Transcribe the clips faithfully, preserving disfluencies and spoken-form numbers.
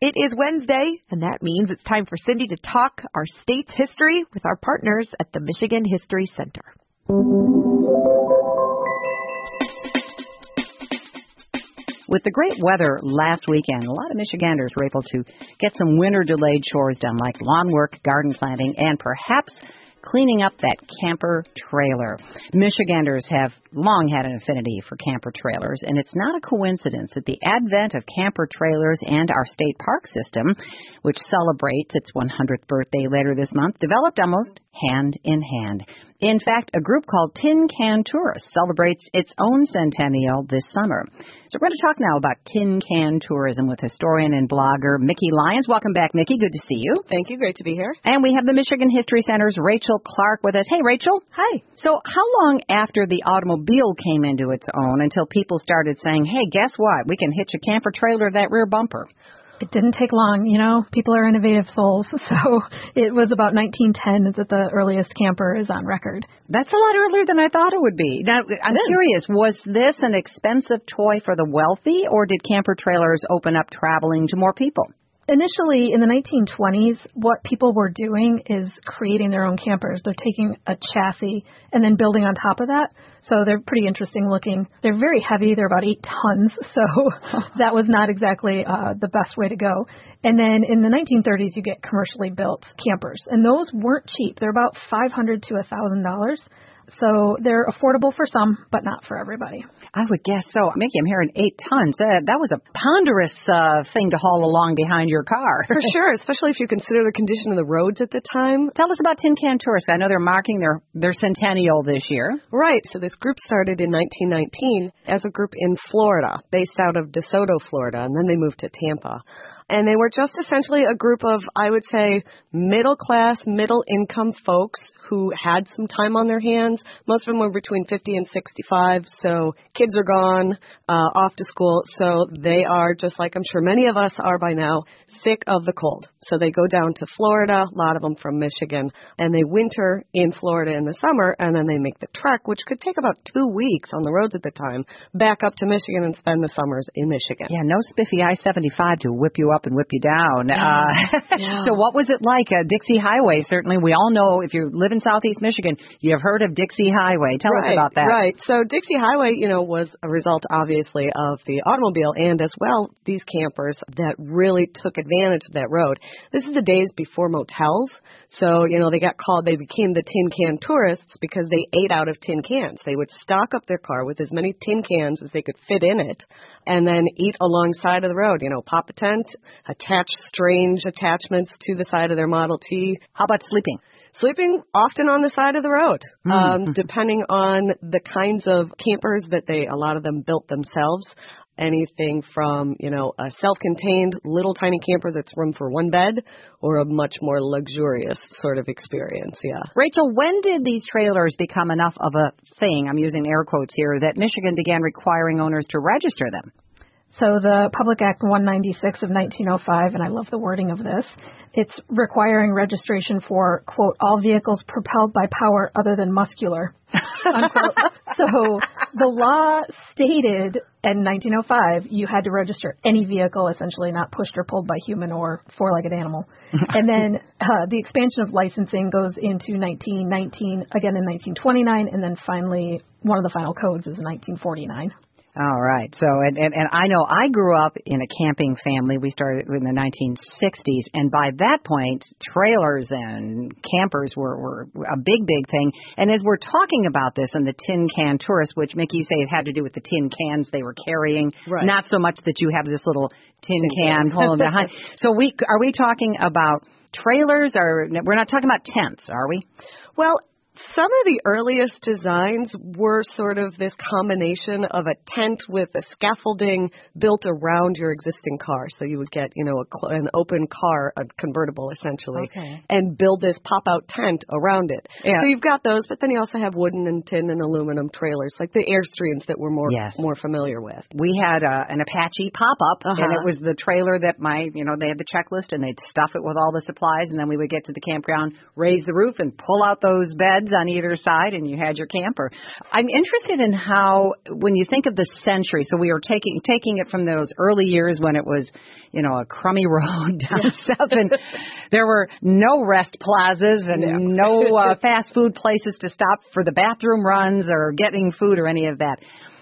It is Wednesday, and that means it's time for Cindy to talk our state's history with our partners at the Michigan History Center. With the great weather last weekend, a lot of Michiganders were able to get some winter-delayed chores done, like lawn work, garden planting, and perhaps cleaning up that camper trailer. Michiganders have long had an affinity for camper trailers, and it's not a coincidence that the advent of camper trailers and our state park system, which celebrates its one hundredth birthday later this month, developed almost hand in hand. In fact, a group called Tin Can Tourists celebrates its own centennial this summer. So we're going to talk now about tin can tourism with historian and blogger Mickey Lyons. Welcome back, Mickey. Good to see you. Thank you. Great to be here. And we have the Michigan History Center's Rachel Clark with us. Hey, Rachel. Hi. So how long after the automobile came into its own until people started saying, hey, guess what? We can hitch a camper trailer to that rear bumper? It didn't take long, you know. People are innovative souls. So it was about nineteen ten that the earliest camper is on record. That's a lot earlier than I thought it would be. Now, I'm curious, was this an expensive toy for the wealthy, or did camper trailers open up traveling to more people? Initially, in the nineteen twenties, what people were doing is creating their own campers. They're taking a chassis and then building on top of that. So they're pretty interesting looking. They're very heavy. They're about eight tons. So that was not exactly uh, the best way to go. And then in the nineteen thirties, you get commercially built campers. And those weren't cheap. They're about five hundred dollars to one thousand dollars. So they're affordable for some, but not for everybody. I would guess so. Mickey, I'm hearing eight tons. Uh, that was a ponderous uh, thing to haul along behind your car. For sure, especially if you consider the condition of the roads at the time. Tell us about Tin Can Tourists. I know they're marking their, their centennial this year. Right. So this group started in nineteen nineteen as a group in Florida, based out of DeSoto, Florida, and then they moved to Tampa. And they were just essentially a group of, I would say, middle-class, middle-income folks who had some time on their hands. Most of them were between fifty and sixty-five, so kids are gone, uh, off to school. So they are, just like I'm sure many of us are by now, sick of the cold. So they go down to Florida, a lot of them from Michigan, and they winter in Florida in the summer, and then they make the trek, which could take about two weeks on the roads at the time, back up to Michigan and spend the summers in Michigan. Yeah, no spiffy I seventy-five to whip you up and whip you down. Yeah. Uh, yeah. So what was it like? Uh, Dixie Highway, certainly. We all know, if you live in Southeast Michigan, you've heard of Dixie Highway. Tell right, us about that. Right. So Dixie Highway, you know, was a result, obviously, of the automobile and, as well, these campers that really took advantage of that road. This is the days before motels. So, you know, they got called, they became the Tin Can Tourists because they ate out of tin cans. They would stock up their car with as many tin cans as they could fit in it and then eat alongside of the road. You know, pop a tent, attach strange attachments to the side of their Model T. How about sleeping? Sleeping often on the side of the road, mm. um, depending on the kinds of campers that they, a lot of them built themselves. Anything from, you know, a self-contained little tiny camper that's room for one bed or a much more luxurious sort of experience, yeah. Rachel, when did these trailers become enough of a thing, I'm using air quotes here, that Michigan began requiring owners to register them? So the Public Act one ninety-six of nineteen oh five, and I love the wording of this, it's requiring registration for, quote, all vehicles propelled by power other than muscular, unquote. So the law stated in nineteen oh five you had to register any vehicle essentially not pushed or pulled by human or four-legged animal. And then uh, the expansion of licensing goes into nineteen nineteen, again in nineteen twenty-nine, and then finally one of the final codes is nineteen forty-nine. All right. So, and, and, and I know I grew up in a camping family. We started in the nineteen sixties. And by that point, trailers and campers were, were a big, big thing. And as we're talking about this and the Tin Can Tourist, which, Mickey, you say it had to do with the tin cans they were carrying, right. Not so much that you have this little tin, tin can pulling behind. So we are we talking about trailers? Or we're not talking about tents, are we? Well, some of the earliest designs were sort of this combination of a tent with a scaffolding built around your existing car. So you would get, you know, a cl- an open car, a convertible essentially, okay. and build this pop-out tent around it. Yeah. So you've got those, but then you also have wooden and tin and aluminum trailers, like the Airstreams that we're more yes. more familiar with. We had uh, an Apache pop-up, uh-huh. and it was the trailer that my, you know, they had the checklist, and they'd stuff it with all the supplies, and then we would get to the campground, raise the roof, and pull out those beds. sheds on either side, and you had your camper. I'm interested in how, when you think of the century, so we were taking taking it from those early years when it was, you know, a crummy road down south, and there were no rest plazas and yeah. no uh, fast food places to stop for the bathroom runs or getting food or any of that.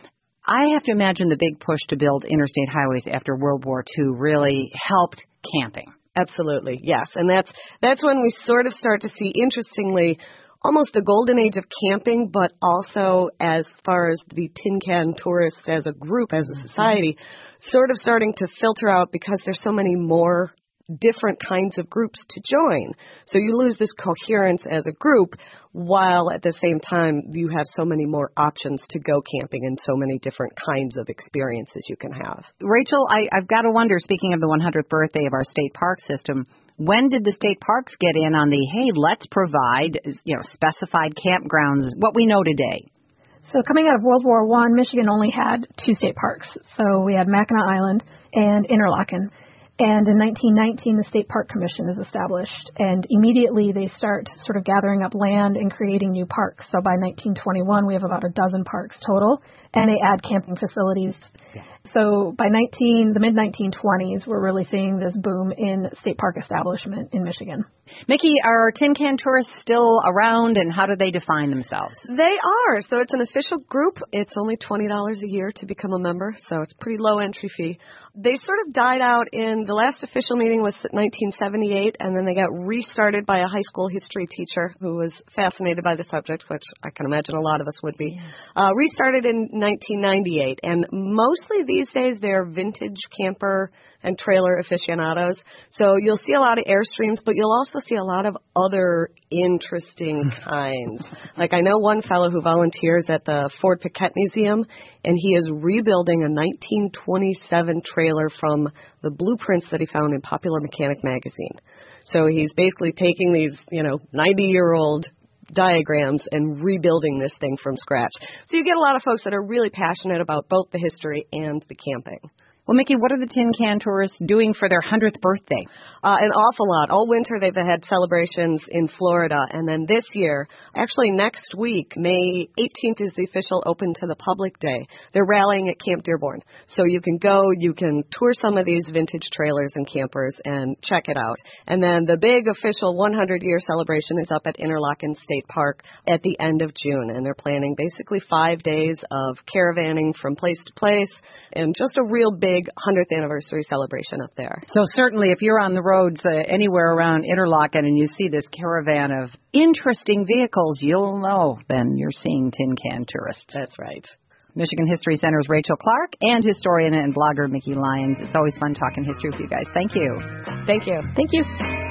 I have to imagine the big push to build interstate highways after World War Two really helped camping. Absolutely, yes. And that's that's when we sort of start to see, interestingly, almost the golden age of camping, but also as far as the tin can tourists as a group, as a society, sort of starting to filter out because there's so many more different kinds of groups to join. So you lose this coherence as a group, while at the same time you have so many more options to go camping and so many different kinds of experiences you can have. Rachel, I, I've got to wonder, speaking of the one hundredth birthday of our state park system, when did the state parks get in on the, hey, let's provide, you know, specified campgrounds, what we know today? So coming out of World War One, Michigan only had two state parks. So we had Mackinac Island and Interlaken. And in nineteen nineteen, the State Park Commission is established, and immediately they start sort of gathering up land and creating new parks. So by nineteen twenty-one, we have about a dozen parks total, and they add camping facilities. Yeah. So by nineteen, the mid nineteen twenties, we're really seeing this boom in state park establishment in Michigan. Mickey, are tin can tourists still around, and how do they define themselves? They are. So it's an official group. It's only twenty dollars a year to become a member, so it's a pretty low entry fee. They sort of died out in, the last official meeting was nineteen seventy-eight, and then they got restarted by a high school history teacher who was fascinated by the subject, which I can imagine a lot of us would be. Uh, restarted in nineteen ninety-eight, and mostly these days they're vintage camper and trailer aficionados. So you'll see a lot of Airstreams, but you'll also see a lot of other interesting kinds. Like I know one fellow who volunteers at the Ford Piquette Museum, and he is rebuilding a nineteen twenty-seven trailer from the blueprints that he found in Popular Mechanic magazine. So he's basically taking these, you know, ninety-year-old diagrams and rebuilding this thing from scratch. So you get a lot of folks that are really passionate about both the history and the camping. Well, Mickey, what are the tin can tourists doing for their one hundredth birthday? Uh, an awful lot. All winter they've had celebrations in Florida. And then this year, actually next week, May eighteenth is the official open to the public day. They're rallying at Camp Dearborn. So you can go, you can tour some of these vintage trailers and campers and check it out. And then the big official one hundred year celebration is up at Interlaken State Park at the end of June. And they're planning basically five days of caravanning from place to place and just a real big one hundredth anniversary celebration up there. So certainly if you're on the roads uh, anywhere around Interlaken and you see this caravan of interesting vehicles, you'll know then you're seeing tin can tourists. That's right. Michigan History Center's Rachel Clark and historian and blogger Mickey Lyons. It's always fun talking history with you guys. Thank you. Thank you. Thank you.